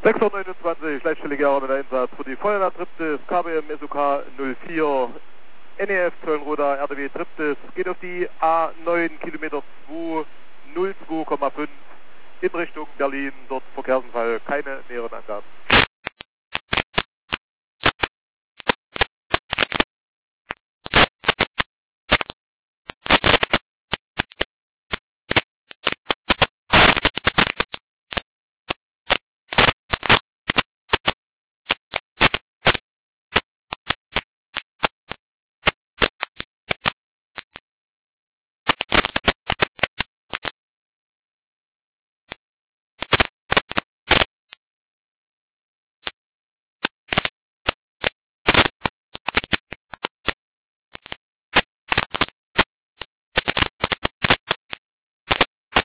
629, leitstellige Jahre mit Einsatz für die Feuerwehr Triptis, KBM SOK 04, NEF Zöllenroda, RDW Triptis, geht auf die A9 Kilometer 202,5 in Richtung Berlin, dort Verkehrsunfall, keine näheren Angaben.